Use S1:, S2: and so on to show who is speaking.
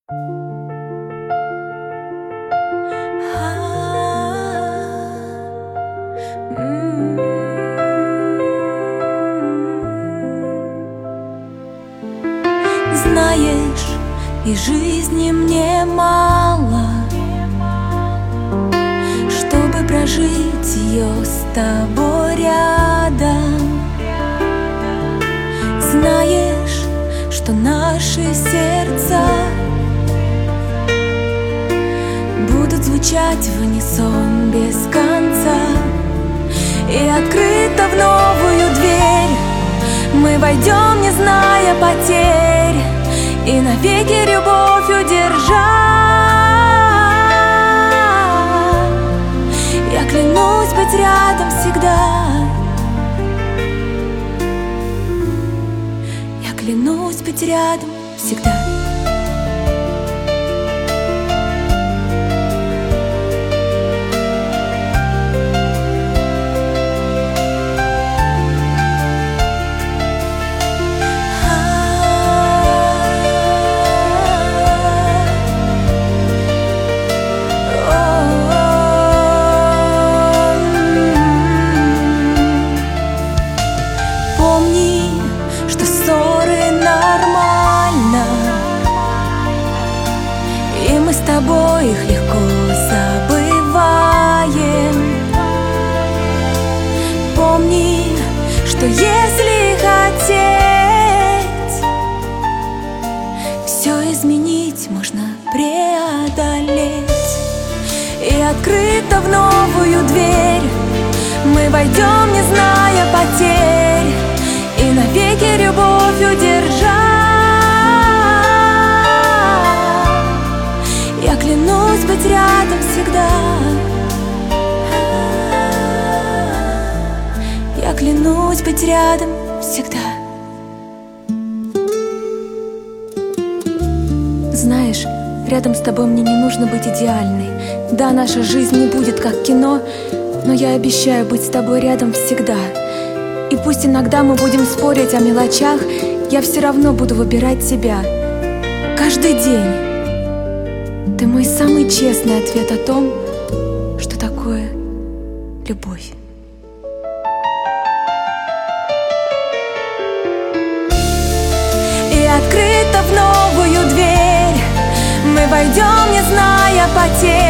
S1: Знаешь, и жизни мне мало, чтобы прожить ее с тобой рядом. Знаешь, что наши сердца будут звучать в унисон без конца. И открыто в новую дверь мы войдем, не зная потерь, и навеки любовь удержать. Я клянусь быть рядом всегда. Я клянусь быть рядом всегда. Мы с тобой их легко забываем. Помни, что если хотеть, все изменить можно преодолеть. И открыто в новую дверь мы войдем, не зная потерь, и навеки любовь удержать. Я клянусь быть рядом всегда. Я клянусь быть рядом всегда. Знаешь, рядом с тобой мне не нужно быть идеальной. Да, наша жизнь не будет как кино, но я обещаю быть с тобой рядом всегда. И пусть иногда мы будем спорить о мелочах, я все равно буду выбирать тебя. Каждый день. Ты мой самый честный ответ о том, что такое любовь. И открыто в новую дверь мы войдем, не зная потерь,